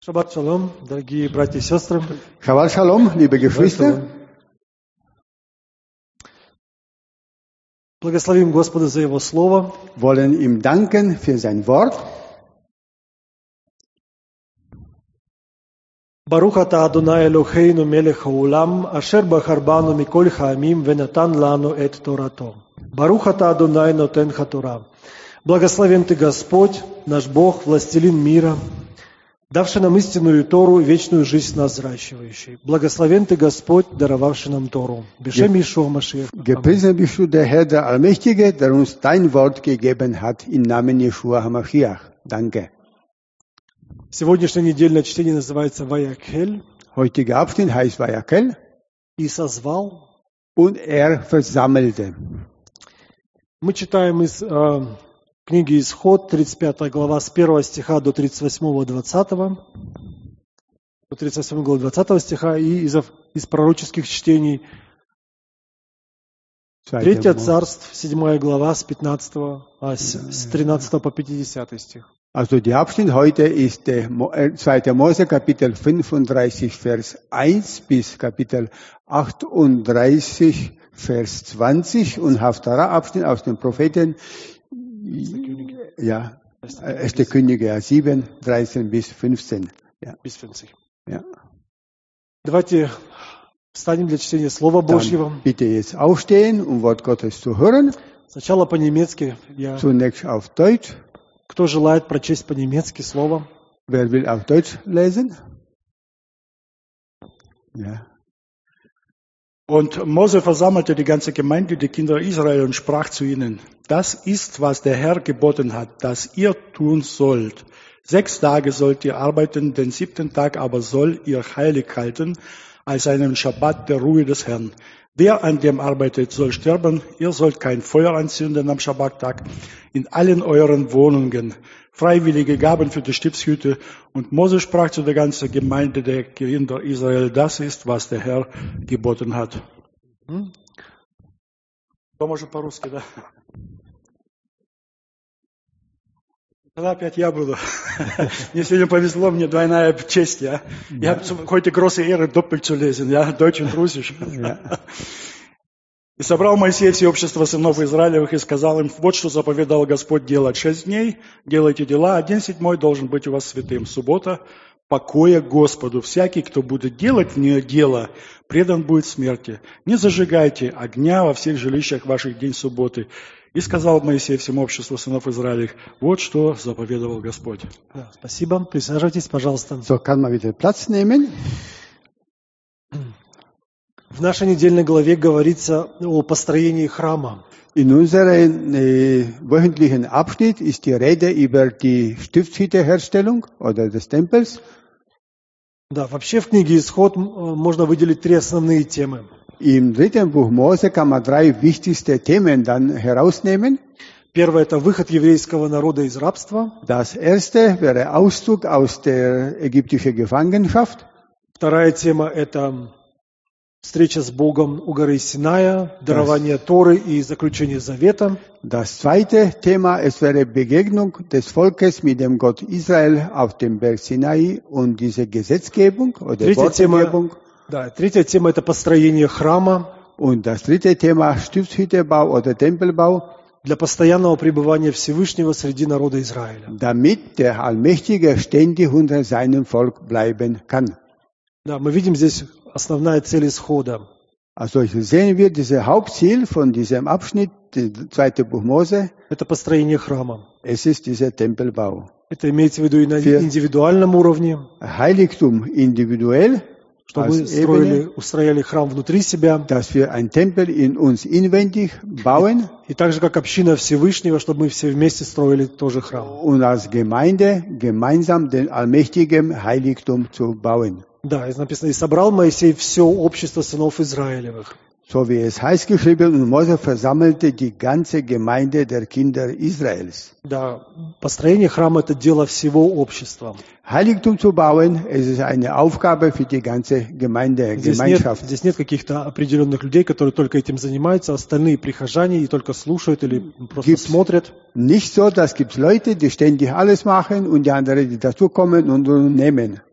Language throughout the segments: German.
Шаббат шалом, дорогие братья и сестры. Shabbat Shalom, liebe Geschwister. Благословим Господа за Его Слово. Wollen ihm danken für sein Wort. Барух ата Адонай Элохейну мелех хаулам, ашер бахар бану миколь хаамим венатан лану эт торато. Барух ата Адонай нотен хатура. Благословен Ты, Господь, наш Бог, властелин мира, давший нам истинную Тору и вечную жизнь нас взращивающий. Благословен Ты, Господь, даровавший нам Тору. Бешем Иешуа Машиах. Gepriesen bist du, der Herr, der Allmächtige, der uns dein Wort gegeben hat, im Namen Jeschua HaMashiach. Danke. Сегодняшнее недельное чтение называется Ваякель. Heutige Abschnitt heißt Vayakel И созвал. und er versammelte. Мы читаем из книги Исход, 35 глава, с 1 стиха до 38-20, до 38 главы 20 стиха, и из пророческих чтений 3 Царств, 7 глава, с 13 по 50 стих. Also der Abschnitt heute ist der 2. Mose, Kapitel 35, Vers 1 bis Kapitel 38, Vers 20 und Haftarah-Abschnitt aus den Propheten, ja, 1. Könige 7, 13 bis 15. Ja. Bis 50. Ja. Давайте встанем для чтения Слова Божьего. Dann bitte jetzt aufstehen, um Wort Gottes zu hören. Сначала по-немецки. Zunächst auf Deutsch. Кто желает прочесть по-немецки Слово? Wer will auf Deutsch lesen? Ja. Und Mose versammelte die ganze Gemeinde, die Kinder Israel, und sprach zu ihnen: Das ist, was der Herr geboten hat, dass ihr tun sollt. 6 Tage sollt ihr arbeiten, den 7. Tag aber soll ihr heilig halten, als einen Schabbat der Ruhe des Herrn. Wer an dem arbeitet, soll sterben. Ihr sollt kein Feuer anzünden am Schabbattag in allen euren Wohnungen. Freiwillige Gaben für die Stiftshütte. Und Mose sprach zu der ganzen Gemeinde der Kinder Israel: Das ist, was der Herr geboten hat. Поможет по-русски, да? Тогда опять я буду. Мне сегодня повезло, мне двойная честь. Ja? Ich habe heute große Ehre, doppelt zu lesen, ja? Deutsch und Russisch. И собрал Моисей все общество сынов Израилевых и сказал им: вот что заповедал Господь делать 6 дней, делайте дела, а день 7 должен быть у вас святым. Суббота покоя Господу. Всякий, кто будет делать в нее дело, предан будет смерти. Не зажигайте огня во всех жилищах ваших в день субботы. И сказал Моисей всему обществу сынов Израилевых: вот что заповедовал Господь. Спасибо. Присаживайтесь, пожалуйста. So kann man wieder Platz nehmen. В нашей недельной главе говорится о построении храма. In unserem wöchentlichen Abschnitt ist die Rede über die Stiftshütteherstellung oder des Tempels. Да, вообще в книге Исход можно выделить 3 основные темы. Im 3. Buch Mose kann man 3 wichtigste Themen dann herausnehmen. Первое – это выход еврейского народа из рабства. Das erste wäre Auszug aus der ägyptischen Gefangenschaft. Вторая тема – это встреча с Богом у горы Синая, дарование Торы и заключение завета. Das zweite Thema, es wäre Begegnung des Volkes mit dem Gott Israel auf dem Berg Sinai und diese Gesetzgebung oder Wortgebung. Третья тема – это построение храма. Und das dritte Thema, Stiftshüttebau oder Tempelbau. Для постоянного пребывания Всевышнего среди народа Израиля. Damit der Allmächtige ständig unter seinem Volk bleiben kann. Да, мы видим здесь основная цель Исхода. Also sehen wir dieses Hauptziel von diesem Abschnitt, das 2. Buch Mose. Это построение храма. Es ist dieser Tempelbau. Это имеется в виду и на индивидуальном уровне. Heiligtum individuell. Чтобы мы устроили храм внутри себя. Dass wir ein Tempel in uns inwendig bauen. И так же, как община Всевышнего, чтобы мы все вместе строили тоже храм. Und als Gemeinde gemeinsam den allmächtigen Heiligtum zu bauen. Да, написано: и собрал Моисей все общество сынов Израилевых. So wie es heißt geschrieben, und Mose versammelte die ganze Gemeinde der Kinder Israels. Да, построение храма – это дело всего общества. Heiligtum zu bauen, es ist eine Aufgabe für die ganze Gemeinde, Gemeinschaft. Здесь нет каких-то определенных людей, которые только этим занимаются, остальные прихожане и только слушают или просто смотрят. Nicht so, dass gibt Leute, die ständig alles machen und die anderen, die dazukommen und nehmen.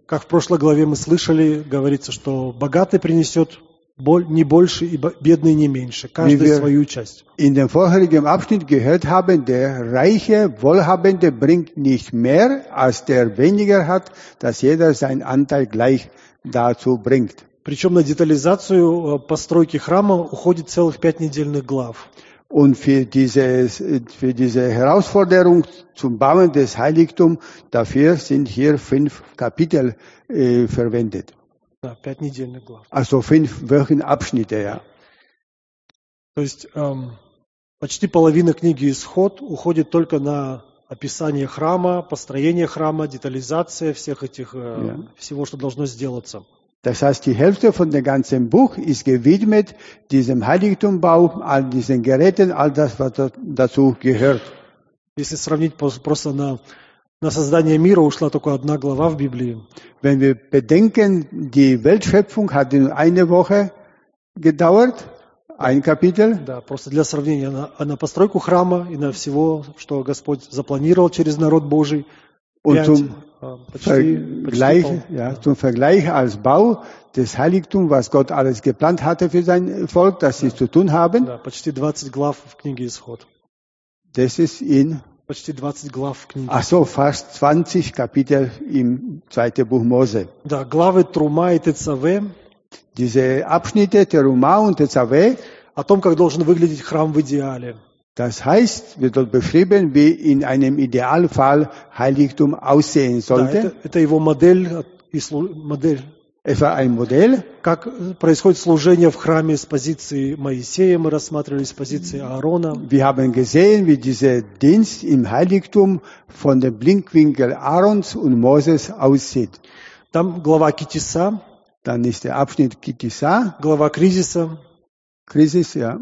Как в прошлой главе мы слышали, говорится, что богатый принесет не больше и бедный не меньше, каждый свою часть. In dem vorherigen Abschnitt gehört haben, der reiche, Wohlhabende bringt nicht mehr, als der weniger hat, dass jeder seinen Anteil gleich dazu bringt. Причем на детализацию постройки храма уходит целых 5 недельных глав. Und für diese Herausforderung zum Bauen des Heiligtums, dafür sind hier 5 Kapitel verwendet. Да, 5 недельных глав. Also 5 Wochenabschnitte, ja. То есть почти половина книги «Исход» уходит только на описание храма, построение храма, детализация всех этих, всего, что должно сделаться. Das heißt, die Hälfte von dem ganzen Buch ist gewidmet diesem Heiligtumbau, all diesen Geräten, all das, was dazu gehört. Если сравнить просто на создание мира ушла только одна глава в Библии. Wenn wir bedenken, die Weltschöpfung hat nur eine Woche gedauert, ein Kapitel. Да, просто для сравнения, на постройку храма и на всего, что Господь запланировал через народ Божий. Und zum Vergleich als Bau des Heiligtums, was Gott alles geplant hatte für sein Volk, dass sie zu tun haben. Да, почти 20 глав в книге «Исход». Das ist in Почти 20 глав в книге. Ach so, fast 20 Kapitel im 2. Buch Mose. Да, главы Трума и Тецаве. Diese Abschnitte Teruma und Tetzaveh, о том, как должен выглядеть храм в идеале. Das heißt, wird dort beschrieben, wie in einem Idealfall Heiligtum aussehen sollte. Да, это его модель. Es war ein Modell. Как происходит служение в храме с позиции Моисея, мы рассматривали с позиции Аарона. Wir haben gesehen, wie dieser Dienst im Heiligtum von dem Blickwinkel Aarons und Moses aussieht. Там глава Китиса. Dann ist der Abschnitt Kitisa. Глава Кризиса. Krisis, ja.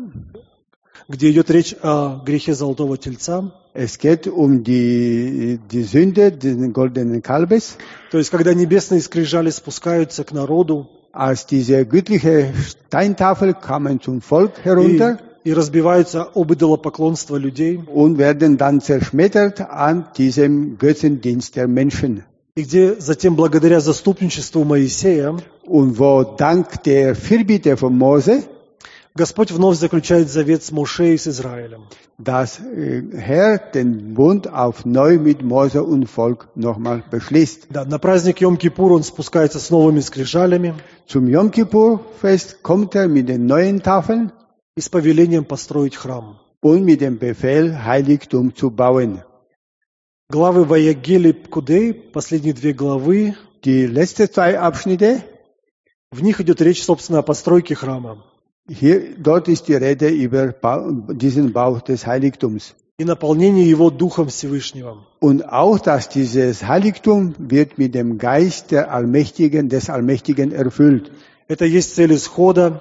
Где идет речь о грехе золотого тельца. Es geht um die Sünde des goldenen Kalbes. То есть, когда небесные скрижали спускаются к народу. Als diese göttliche Steintafel kamen zum Volk herunter. И разбиваются об идолопоклонство людей. Und werden dann zerschmettert an diesem Götzendienst der Menschen. И где затем, благодаря заступничеству Моисея, und wo dank der Fürbitte von Mose, Господь вновь заключает завет с Моше и с Израилем. Dass Herr den Bund auf neu mit Mose und Volk nochmal beschließt. Да, на праздник Йом-Кипур он спускается с новыми скрижалями. Zum Yom-Kippur-Fest kommt er mit den neuen Tafeln. И с повелением построить храм. Und mit dem Befehl, Heiligtum zu bauen. Главы Ваягель и Пкудей, последние 2 главы. Die letzten 2 Abschnitte. В них идет речь, собственно, о постройке храма. Dort ist die Rede über diesen Bau des Heiligtums. И наполнение его Духом Всевышнего. Und auch, dass dieses Heiligtum wird mit dem Geist des Allmächtigen erfüllt. Это есть цель исхода,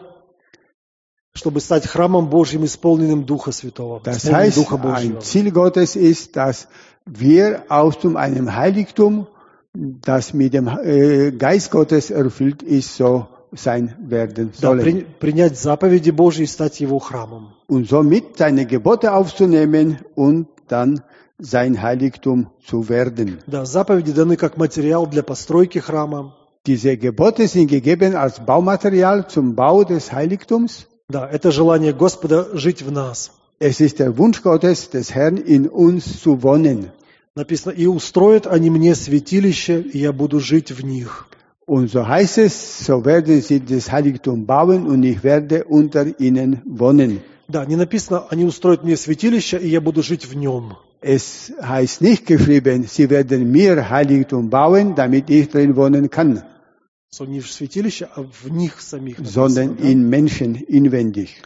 чтобы стать храмом Божьим, исполненным Духа Святого. Das heißt, ein Ziel Gottes ist, dass wir aus einem Heiligtum, das mit dem Geist Gottes erfüllt ist, so sein werden sollen. Принять заповеди Божьи и стать его храмом. Und somit seine Gebote aufzunehmen und dann sein Heiligtum zu werden. Да, заповеди даны как материал для постройки храма. Diese Gebote sind gegeben als Baumaterial zum Bau des Heiligtums. Да, это желание Господа жить в нас. Es ist der Wunsch Gottes, des Herrn in uns zu wohnen. Написано: «И устроят они мне святилище, и я буду жить в них». Und so heißt es, so werden sie das Heiligtum bauen und ich werde unter ihnen wohnen. Да, не написано: «Они устроят мне святилище, и я буду жить в нем». Es heißt nicht geschrieben, sie werden mir Heiligtum bauen, damit ich drin wohnen kann. So, не в святилище, а в них самих. Sondern in Menschen inwendig.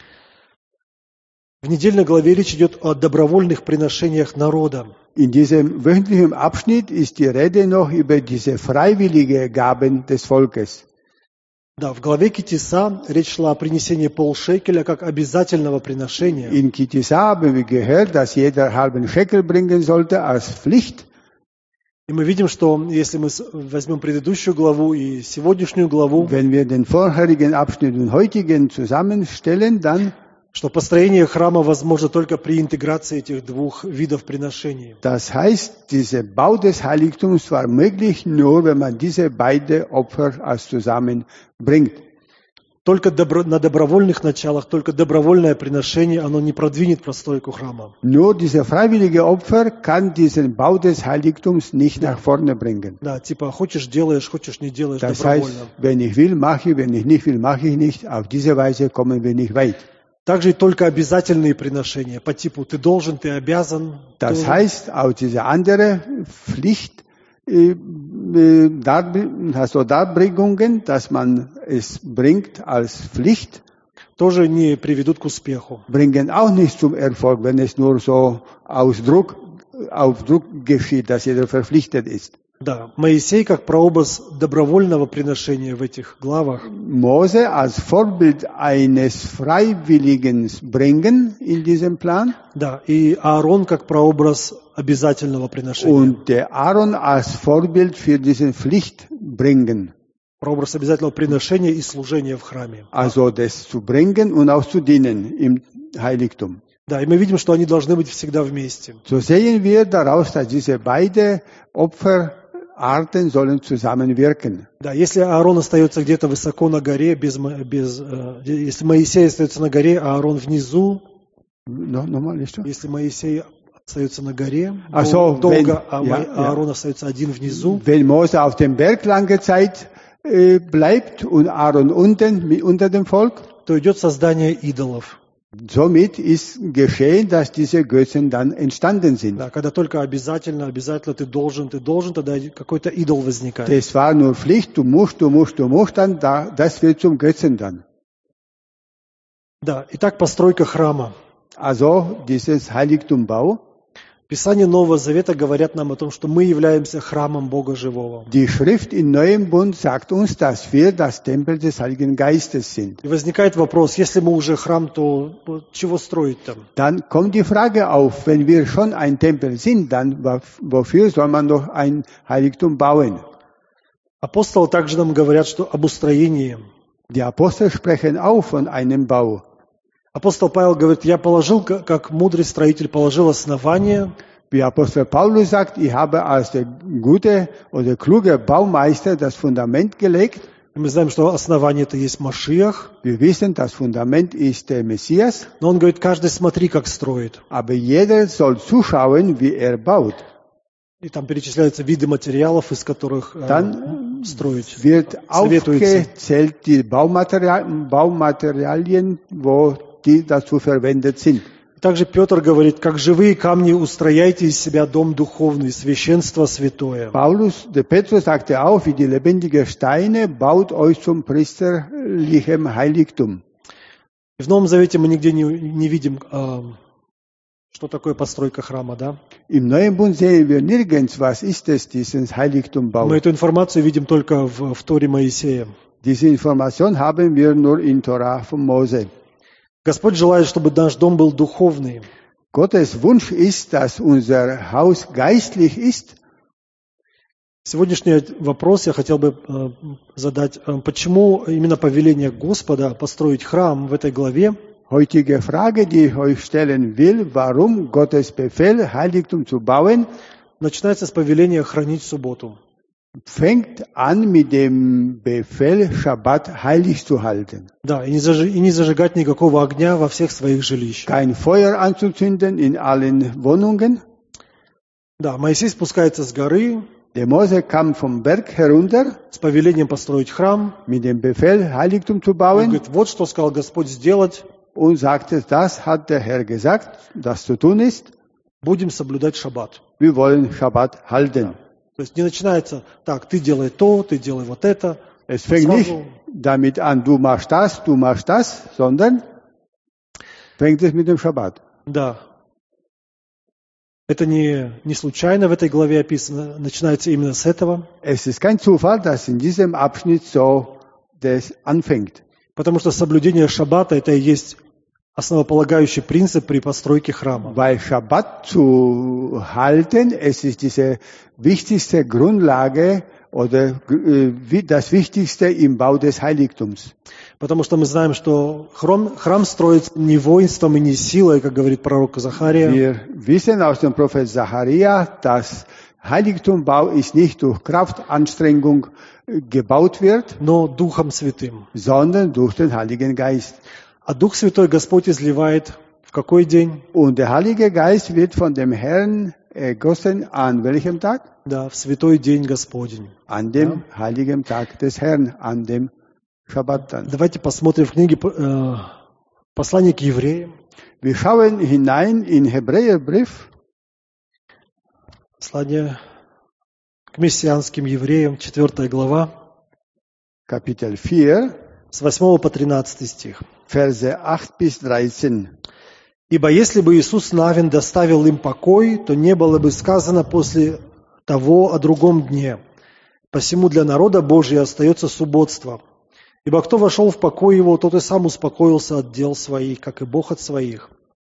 В недельной главе речь идет о добровольных приношениях народа. In diesem wöchentlichen Abschnitt ist die Rede noch über diese freiwillige Gaben des Volkes. Да, в главе Китиса речь шла о принесении полшекеля как обязательного приношения. In Kitisa haben wir gehört, dass jeder halben Shekel bringen sollte als Pflicht. И мы видим, что если мы возьмем предыдущую главу и сегодняшнюю главу, wenn wir den vorherigen Abschnitt und heutigen zusammenstellen, dann Что построение храма возможно только при интеграции этих двух видов приношений. Das heißt, dieser Bau des Heiligtums war möglich nur, wenn man diese beiden Opfer als zusammenbringt. Только на добровольных началах, только добровольное приношение, оно не продвинет постройку храма. Nur dieser freiwillige Opfer kann diesen Bau des Heiligtums nicht nach vorne bringen. Да, типа хочешь делаешь, хочешь не делаешь, Das добровольно. heißt, wenn ich will, mache ich, wenn ich nicht will, mache ich nicht. Auf diese Weise kommen wir nicht weit. Также и только обязательные приношения по типу ты должен, ты обязан. Das ты- heißt, auch diese andere Pflicht, also Darbringungen, dass man es bringt als Pflicht, тоже не приведут к успеху. bringen auch nicht zum Erfolg, wenn es nur so auf Druck geschieht, dass jeder verpflichtet ist. Да, Моисей как прообраз добровольного приношения в этих главах, Mose als Vorbild eines Freiwilligen bringen in diesem Plan да, и Аарон как прообраз обязательного приношения. und der Aaron als Vorbild für diesen Pflicht bringen. Прообраз обязательного приношения и служения в храме. Also das zu bringen und auch zu dienen im Heiligtum. Да, и мы видим, что они должны быть всегда вместе. So sehen wir daraus, dass diese beiden Opferarten sollen zusammenwirken. Да, если Аарон остается где-то высоко на горе, если Моисей остается на горе, а Аарон внизу, Nochmal, nicht so? если Моисей остается на горе Ach so, долго, wenn- ja, а Аарон остается один внизу, Wenn Mose auf dem Berg lange Zeit bleibt und Aaron unten, unter dem Volk, то идет создание идолов. somit ist geschehen, dass diese Götzen dann entstanden sind. Да, когда только обязательно ты должен, тогда какой-то идол возникает. Das war nur Pflicht, du musst, dann das wird zum Götzen dann. Да, итак, постройка храма. Also dieses Heiligtumbau. Писание Нового Завета говорят нам о том, что мы являемся храмом Бога Живого. Die Schrift im Neuen Bund sagt uns, dass wir das Tempel des Heiligen Geistes sind. И возникает вопрос, если мы уже храм, то чего строить там? Dann kommt die Frage auf, wenn wir schon ein Tempel sind, dann wofür soll man noch ein Heiligtum bauen? Апостолы также нам говорят, что об устроении. Die Apostel sprechen auch von einem Bau. Апостол Павел говорит, я положил, как мудрый строитель, положил основание, Wie Apostel Paulus sagt, ich habe als der gute oder kluge Baumeister das Fundament gelegt. и мы знаем, что основание это есть Машиах, Wir wissen, das Fundament ist der Messias, но он говорит, каждый смотри, как строит. aber jeder soll zuschauen, wie er baut. И там перечисляются виды материалов, из которых Dann строить. wird Советуется. aufgezählt die Baumaterialien, die dazu verwendet sind. Также Петр говорит, как живые камни устрояйте из себя дом духовный, священство святое. Der Petrus sagte auch, wie die lebendigen Steine, baut euch zum priesterlichem Heiligtum. И в Новом Завете мы нигде не видим, что такое постройка храма, да? Im Neuen Bund sehen wir nirgends, was ist es, dieses Heiligtumbau. Мы эту информацию видим только в Торе Моисея. Diese Information haben wir nur in Torah von Mose. Господь желает, чтобы наш дом был духовный. Gottes Wunsch ist, dass unser Haus geistlich ist. Сегодняшний вопрос я хотел бы задать. Почему именно повеление Господа построить храм в этой главе Heutige Frage, die ich euch stellen will, warum Gottes Befehl, Heiligtum zu bauen, начинается с повеления хранить субботу? fängt an mit dem Befehl, Schabbat heilig zu halten. Да, и не зажигать никакого огня во всех своих жилищах. Kein Feuer anzuzünden in allen Wohnungen. Да, Моисей спускается с горы Der Mose kam vom Berg herunter с повелением построить храм. mit dem Befehl, Heiligtum zu Он bauen говорит, вот что сказал Господь сделать, und sagte, das hat der Herr gesagt, das zu tun ist. будем соблюдать шаббат. Wir wollen Schabbat halten. То есть не начинается, так, ты делай то, ты делай вот это. Es fängt nicht damit an, du machst das, sondern fängt es mit dem Schabbat. Да. Это не случайно в этой главе описано, начинается именно с этого. Es ist kein Zufall, dass in diesem Abschnitt so das anfängt. Потому что соблюдение шаббата это и есть основополагающий принцип при постройке храма. Weil Schabbat zu halten, es ist diese wichtigste Grundlage oder das Wichtigste im Bau des Heiligtums. Потому что мы знаем, что храм строится не воинством и не силой, как говорит пророк Захария. Wir wissen aus dem Prophet Zacharia, dass Heiligtumbau ist nicht durch Kraftanstrengung gebaut wird, Но Духом Святым. sondern durch den Heiligen Geist. А Дух Святой Господь изливает в какой день? Und der Heilige Geist wird von dem Herrn ergossen an welchem Tag? Да, в святой день Господень. An dem heiligen Tag des Herrn, an dem Schabbat dann. Давайте посмотрим в книге Послание к евреям. Wir schauen hinein in Hebräerbrief, Послание к мессианским евреям, 4 глава, Kapitel 4, с 8 по 13 стих. Verse 8 bis 13. «Ибо если бы Иисус Навин доставил им покой, то не было бы сказано после того о другом дне. Посему для народа Божия остается субботство. Ибо кто вошел в покой его, тот и сам успокоился от дел своих, как и Бог от своих.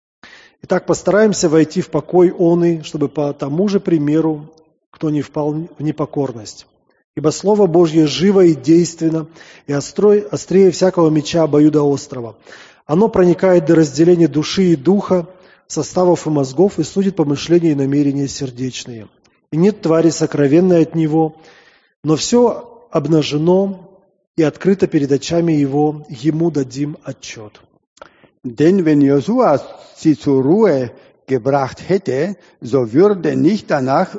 Итак, постараемся войти в покой оный, чтобы по тому же примеру, кто не впал в непокорность. Ибо Слово Божье живо и действенно, и острее всякого меча обоюдоострого. Оно проникает до разделения души и духа, составов и мозгов, и судит помышления и намерения сердечные. И нет твари сокровенной от него, но все обнажено и открыто перед очами его, ему дадим отчет». Denn wenn Josua sie zur Ruhe gebracht hätte, so würde nicht danach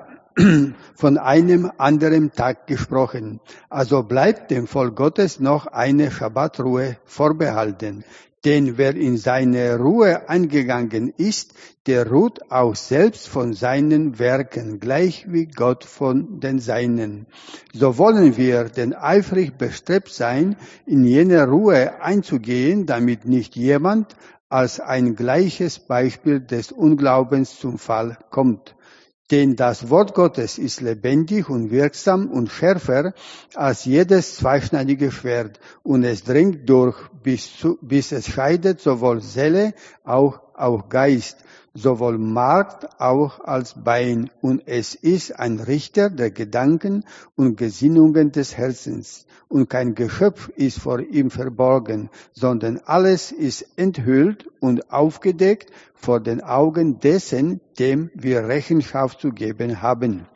von einem anderen Tag gesprochen. Also bleibt dem Volk Gottes noch eine Schabbatruhe vorbehalten. Denn wer in seine Ruhe eingegangen ist, der ruht auch selbst von seinen Werken, gleich wie Gott von den Seinen. So wollen wir denn eifrig bestrebt sein, in jene Ruhe einzugehen, damit nicht jemand als ein gleiches Beispiel des Unglaubens zum Fall kommt. Denn das Wort Gottes ist lebendig und wirksam und schärfer als jedes zweischneidige Schwert, und es dringt durch, bis es scheidet sowohl Seele auch Geist, sowohl Mark auch als Bein, und es ist ein Richter der Gedanken und Gesinnungen des Herzens. Und kein Geschöpf ist vor ihm verborgen, sondern alles ist enthüllt und aufgedeckt vor den Augen dessen, dem wir Rechenschaft zu geben haben.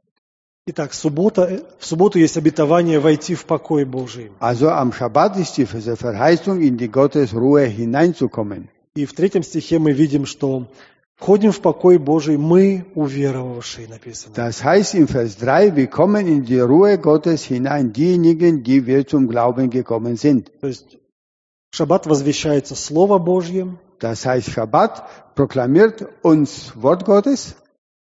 Итак, в субботу есть обетование войти в покой Божий. Also am Schabbat ist diese Verheißung, in die Gottesruhe hineinzukommen. И в 3 стихе мы видим, что входим в покой Божий мы, уверовавшие, написано. Das heißt in Vers 3, wir kommen in die Ruhe Gottes hinein, diejenigen, die wir zum Glauben gekommen sind. То есть в шаббат возвещается Слово Божье. Das heißt, Schabbat proklamiert uns Wort Gottes.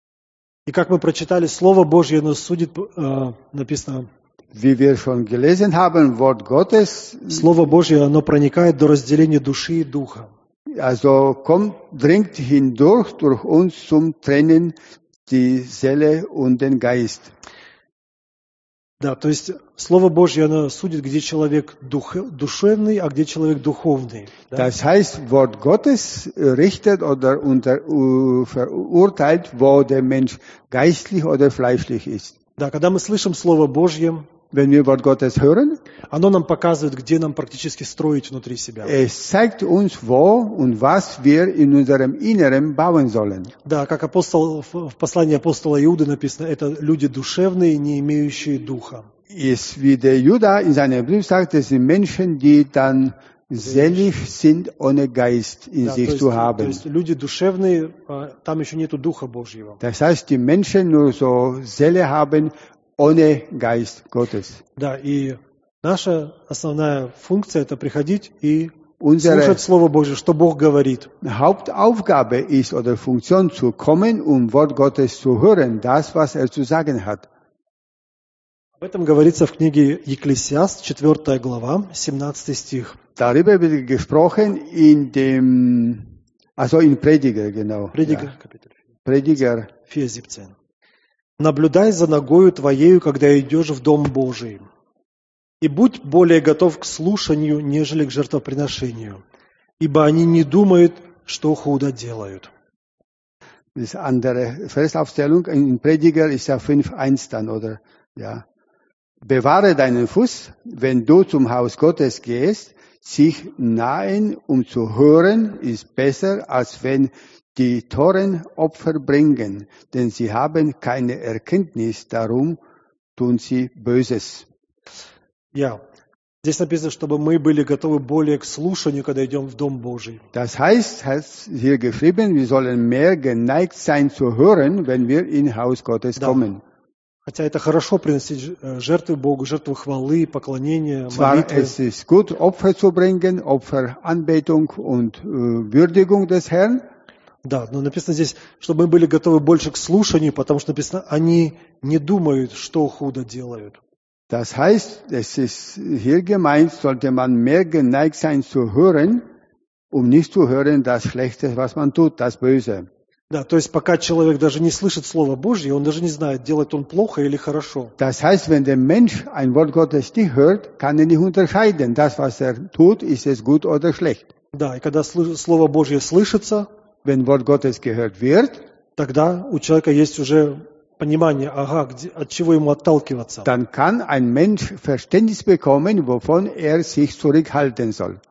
И как мы прочитали, Слово Божье нас судит, написано, Wie wir schon gelesen haben, Wort Gottes, Слово Божье, оно проникает до разделения души и духа. also dringt hindurch durch uns zum Trennen die Seele und den Geist. Да, то есть Слово Божье, оно судит, где человек душевный, а где человек духовный. Да? Das heißt, Wort Gottes richtet oder verurteilt, wo der Mensch geistlich oder fleischlich ist. Да, когда мы слышим Слово Божье, Wenn wir Wort Gottes hören, оно нам показывает, где нам практически строить внутри себя. es zeigt uns, wo und was wir in unserem Inneren bauen sollen. Да, как апостол, в послании апостола Иуды написано, это люди душевные, не имеющие духа. Ist, wie der Judah in seinem Brief sagt, es sind Menschen, die dann selig sind, ohne Geist in Да, sich zu то haben. есть люди душевные, там еще нету Духа Божьего. Das heißt, die Menschen nur so Seele haben, ohne Geist Gottes. Да, и наша основная функция – это приходить и Unsere слушать Слово Божье, что Бог говорит. Hauptaufgabe ist oder Funktion zu kommen, um Wort Gottes zu hören, das, was er zu sagen hat. Об этом говорится в книге Екклесиаст, 4 глава, 17 стих. Darüber wird gesprochen in Prediger, genau. Прediger, Ja. капитал Prediger 4:17. «Наблюдай за ногою твоею, когда идешь в Дом Божий, и будь более готов к слушанию, нежели к жертвоприношению, ибо они не думают, что худо делают». Das andere Versaufzählung in Prediger ist ja 5,1 dann, oder? Ja. Bewahre deinen Fuß, wenn du zum Haus Gottes gehst. Sich nahen, um zu hören, ist besser, als wenn die Toren Opfer bringen, denn sie haben keine Erkenntnis, darum tun sie Böses. Ja. Здесь написано, чтобы мы были готовы более к слушанию, когда идем в Дом Божий. Das heißt hier geschrieben, wir sollen mehr geneigt sein zu hören, wenn wir in Haus Gottes kommen. Хотя это хорошо приносить жертвы Богу, жертвы хвалы, поклонения, Zwar молитвы. es ist gut, Opfer zu bringen, Opferanbetung und Würdigung des Herrn. Да, но написано здесь, чтобы мы были готовы больше к слушанию, потому что написано, они не думают, что худо делают. Das heißt, es ist hier gemeint, sollte man mehr geneigt sein zu hören, um nicht zu hören das Schlechte, was man tut, das Böse. Да, то есть пока человек даже не слышит Слово Божье, он даже не знает, делает он плохо или хорошо. Das heißt, wenn der Mensch ein Wort Gottes nicht hört, kann er nicht unterscheiden. Das, was er tut, ist es gut oder schlecht. Да, и когда Слово Божье слышится, Wenn Wort Gottes gehört wird, тогда у человека есть уже понимание, от чего ему отталкиваться. dann kann ein Mensch Verständnis bekommen, wovon er sich zurückhalten soll.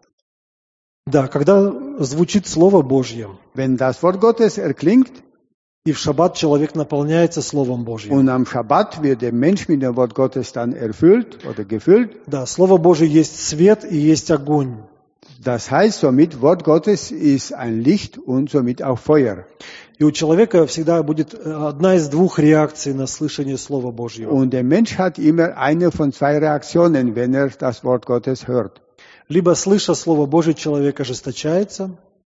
Да, когда звучит Слово Божье, Wenn das Wort Gottes erklingt и в шаббат человек наполняется Словом Божьим. und am Schabbat wird der Mensch mit dem Wort Gottes dann erfüllt oder gefüllt, Да, Слово Божье есть свет и есть огонь. das heißt, somit Wort Gottes ist ein Licht und somit auch Feuer. И у человека всегда будет одна из двух реакций на слышание Слова Божьего. Und der Mensch hat immer eine von zwei Reaktionen, wenn er das Wort Gottes hört. Либо, слыша Слово Божье, человек ожесточается,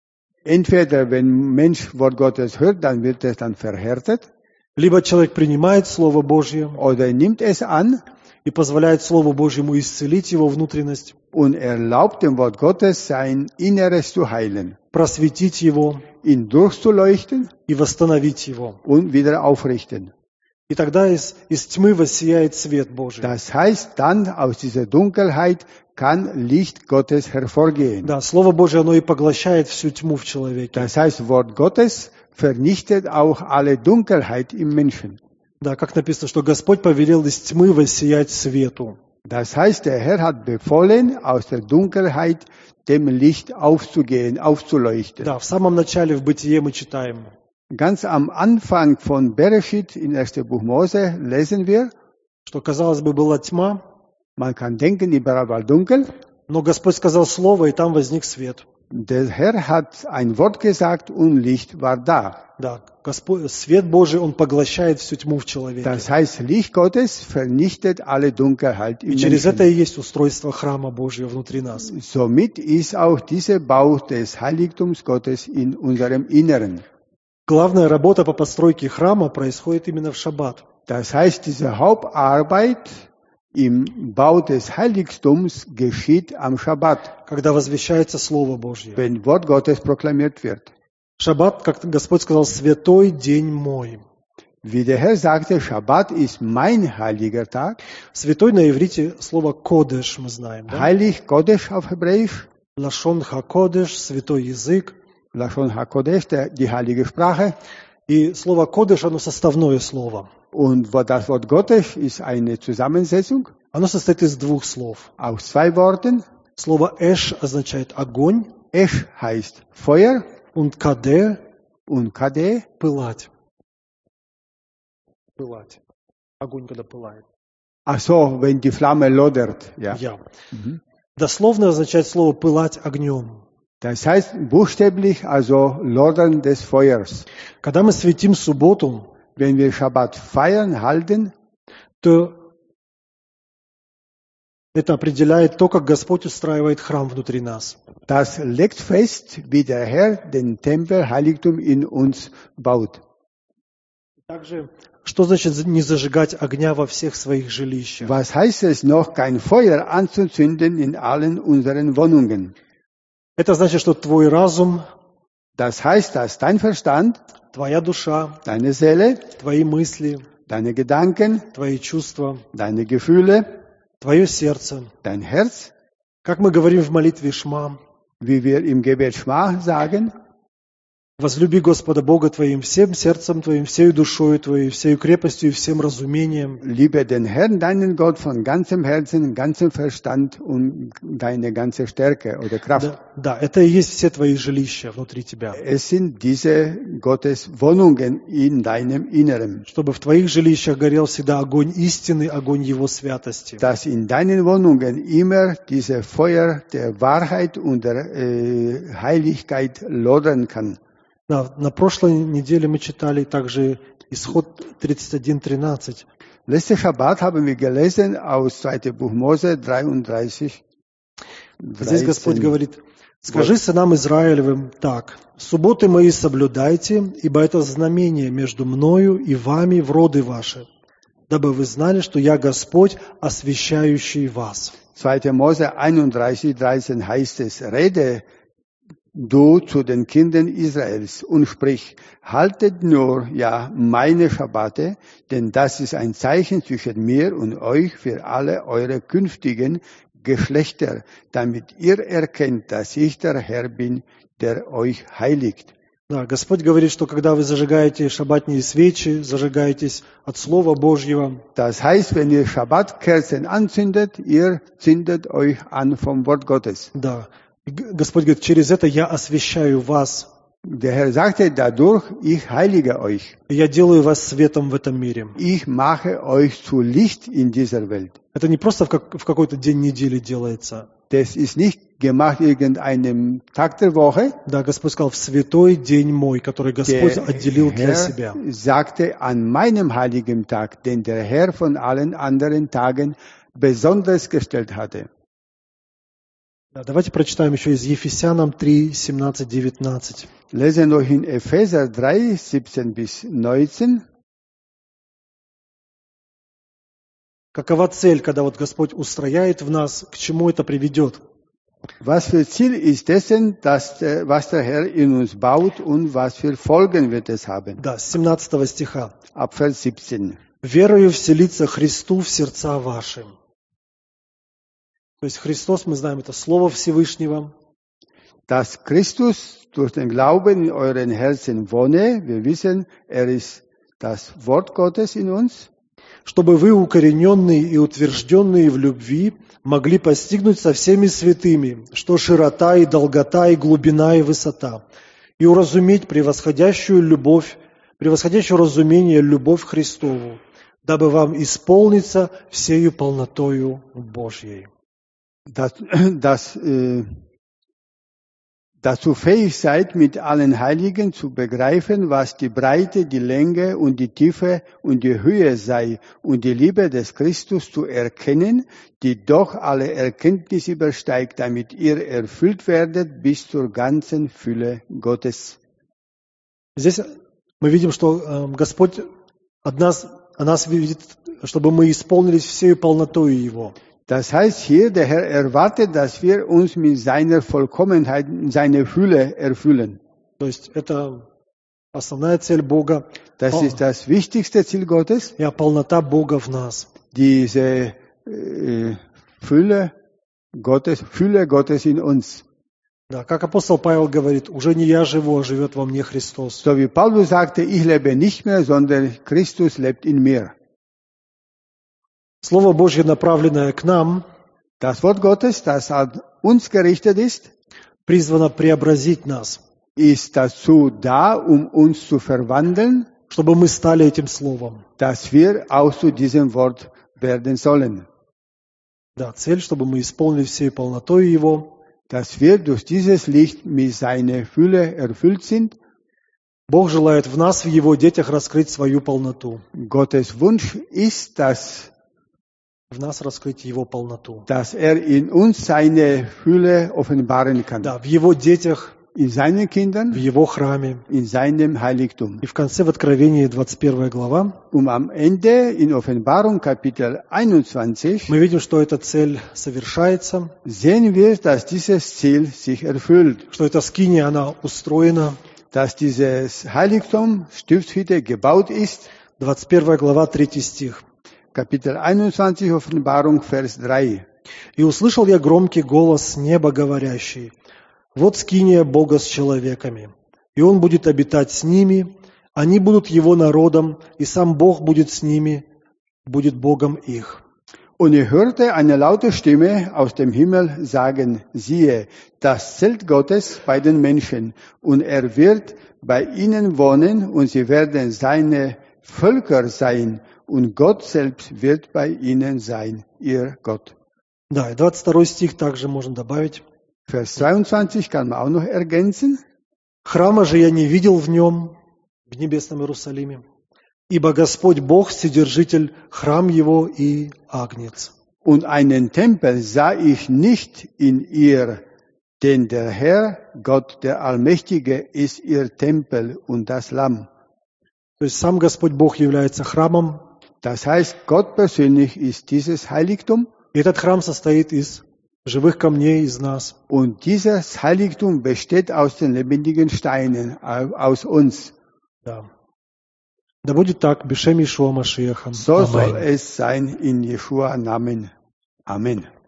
Entweder wenn Mensch Wort Gottes hört, dann wird es dann verhärtet, либо человек принимает Слово Божье oder er nimmt es an и позволяет Слову Божьему исцелить его внутренность, und erlaubt dem Wort Gottes sein Inneres zu heilen, просветить его ihn durchzuleuchten и восстановить его. und wieder aufrichten. И тогда из тьмы воссияет свет Божий. Das heißt, dann aus dieser Dunkelheit kann Licht Gottes hervorgehen. Да, Слово Божье, оно и поглощает всю тьму в человеке. Das heißt, Wort Gottes vernichtet auch alle Dunkelheit im Menschen. Да, как написано, что Господь повелел из тьмы воссиять свету. Das heißt, der Herr hat befohlen, aus der Dunkelheit dem Licht aufzugehen, aufzuleuchten. Да, в самом начале в Бытие мы читаем. Ganz am Anfang von Bereshit, in 1. Buch Mose, lesen wir, Что, казалось бы, была тьма, man kann denken, überall war dunkel. но Господь сказал слово, и там возник свет. Der Herr hat ein Wort gesagt und Licht war da. Да, свет Божий, он поглощает всю тьму в человеке. Das heißt, Licht Gottes vernichtet alle Dunkelheit im И через это Menschen. и есть устройство храма Божьего внутри нас. Somit ist auch dieser Bau des Heiligtums Gottes in unserem Inneren. Главная работа по постройке храма происходит именно в шаббат. Das heißt, diese Hauptarbeit im Bau des Heiligtums geschieht am Schabbat, Когда возвещается Слово Божье. wenn Wort Gottes proklamiert wird. Шаббат, как Господь сказал, святой день мой. Wie der Herr sagte, Schabbat ist mein heiliger Tag. Святой на иврите слово кодеш мы знаем. Да? Heilig Kodesh auf Hebräisch, Лашон ха-кодеш, святой язык. Lashon HaKodesh, die heilige Sprache. И слово кодеш, оно составное слово. Und das Wort Gottes ist eine Zusammensetzung Оно состоит из двух слов. aus zwei Worten. Слово эш означает огонь, Esh heißt Feuer und каде und Kade пылать. Пылать. Огонь, когда пылает. Ach so, wenn die Flamme lodert. Ja. Я. Дословно означает слово пылать огнем. Das heißt buchstäblich also Lodern des Feuers. Когда мы светим субботу, Wenn wir Schabbat feiern, halten, то это определяет то, как Господь устраивает храм внутри нас. das legt fest, wie der Herr den Tempel, Heiligtum in uns baut. Также, что значит не зажигать огня во всех своих жилищах? Was heißt es noch, kein Feuer anzuzünden in allen unseren Wohnungen? Это значит, что твой разум, Das heißt, dass dein Verstand, твоя душа, deine Seele, твои мысли, deine Gedanken, твои чувства, deine Gefühle, твое сердце, dein Herz, как мы говорим в молитве Шма, wie wir im Gebet Schma sagen, Возлюби Господа Бога твоим всем сердцем твоим, всею душою твоей, всею крепостью и всем разумением. Liebe den Herrn, deinen Gott, von ganzem Herzen, ganzem Verstand und deine ganze Stärke oder Kraft. Да, это и есть все твои жилища внутри тебя. Es sind diese Gottes Wohnungen in deinem Inneren. Чтобы в твоих жилищах горел всегда огонь истины, огонь Его святости. Dass in deinen Wohnungen immer diese Feuer der Wahrheit und der Heiligkeit lodern kann. Да, на прошлой неделе мы читали также Исход 31:13. Letzte Schabbat haben wir gelesen aus 2. Buch Mose 33. Здесь Господь говорит: «Скажи сынам Израилевым так: субботы мои соблюдайте, ибо это знамение между мною и вами в роды ваши, дабы вы знали, что я Господь, освящающий вас». 2. Mose 31:13 heißt es: Rede du zu den Kindern Israels und sprich, haltet nur ja meine Schabbate, denn das ist ein Zeichen zwischen mir und euch für alle eure künftigen Geschlechter, damit ihr erkennt, dass ich der Herr bin, der euch heiligt. Да, Господь говорит, что когда вы зажигаете шаббатные свечи, зажигаетесь от Слова Божьего. Das heißt, wenn ihr Schabbatkerzen anzündet, ihr zündet euch an vom Wort Gottes. Да. И Господь говорит: через это я освящаю вас. Der Herr sagte dadurch, ich heilige euch. Я делаю вас светом в этом мире. Ich mache euch zu Licht in dieser Welt. Это не просто в какой-то день недели делается. Das ist nicht gemacht irgendeinem Tag der Woche. Да, Господь сказал: в святой день мой, который Господь отделил для себя. Der Herr sagte an meinem heiligen Tag, den der Herr von allen anderen Tagen besonders gestellt hatte. Да, давайте прочитаем еще из Ефесянам 3, 17, 19. Lesen noch in Epheser 3, 17 bis 19. Какова цель, когда вот Господь устрояет в нас, к чему это приведет? Was für Ziel ist dessen, was der Herr in uns baut und was für Folgen wird es haben? Да, с 17 стиха. Ab Vers 17. «Верою вселиться Христу в сердца ваши». То есть Христос, мы знаем, это Слово Всевышнего. Dass Christus durch den Glauben in euren Herzen wohne, wir wissen, ist das Wort Gottes in uns. Чтобы вы, укорененные и утвержденные в любви, могли постигнуть со всеми святыми, что широта и долгота и глубина и высота, и уразуметь превосходящую разумение любовь Христову, дабы вам исполниться всею полнотою Божьей. Dazu fähig seid, mit allen Heiligen zu begreifen, was die Breite, die Länge und die Tiefe und die Höhe sei, und die Liebe des Christus zu erkennen, die doch alle Erkenntnis übersteigt, damit ihr erfüllt werdet bis zur ganzen Fülle Gottes. Здесь мы видим, что Господь о нас видит, чтобы мы исполнились всею полнотою Его. Das heißt hier, der Herr erwartet, dass wir uns mit seiner Vollkommenheit, seiner Fülle erfüllen. То есть это основная цель Бога. Das ist das wichtigste Ziel Gottes. Ja, полнота Бога в нас. Diese Fülle Gottes in uns. Да, как апостол Павел говорит: уже не я живу, а живет во мне Христос. So wie Paulus sagte, ich lebe nicht mehr, sondern Christus lebt in mir. Слово Божье, направленное к нам, das Wort Gottes, das an uns gerichtet ist, призвано преобразить нас, ist dazu da, uns zu verwandeln, чтобы мы стали этим Словом. Dass wir auch zu diesem Wort werden sollen. Да, цель, чтобы мы исполнили всей полнотой Его. Dass wir durch dieses Licht mit seiner Fülle erfüllt sind. Бог желает в нас, в Его детях, раскрыть свою полноту. Gottes Wunsch ist, dass в нас раскрыть Его полноту. Dass in uns seine Fülle offenbaren kann. Да, в Его детях, in seinen Kindern, в Его храме, in seinem Heiligtum. И в конце в Откровении 21 глава, am Ende in Offenbarung Kapitel 21, мы видим, что эта цель совершается, sehen wir, dass dieses Ziel sich erfüllt. Что эта скиния, она устроена, dass dieses Heiligtum, Stiftshütte, gebaut ist. 21 глава, 3 стих. Kapitel 21, Offenbarung, Vers 3. «И услышал я громкий голос с неба, говорящий: вот скиния Бога с человеками, и Он будет обитать с ними, они будут Его народом, и сам Бог будет с ними, будет Богом их. Und er hörte eine laute Stimme aus dem Himmel sagen, siehe, das Zelt Gottes bei den Menschen, und er wird bei ihnen wohnen, und sie werden seine Völker sein, und Gott selbst wird bei ihnen sein, ihr Gott. Да, и 22 стих также можно добавить. Vers 22 kann man auch noch ergänzen. «Храма же я не видел в нем, в небесном Иерусалиме, ибо Господь Бог, Вседержитель, храм Его и Агнец». Und einen Tempel sah ich nicht in ihr, denn der Herr, Gott der Allmächtige, ist ihr Tempel und das Lamm. То есть сам Господь Бог является храмом, Das heißt, Gott persönlich ist dieses Heiligtum. и этот храм состоит из живых камней, из нас. Und dieses Heiligtum besteht aus den lebendigen Steinen, aus uns. Да. Да будет так, бешем Ишуа Машиаха. So soll Аминь. es sein in Jeschua Namen. Amen.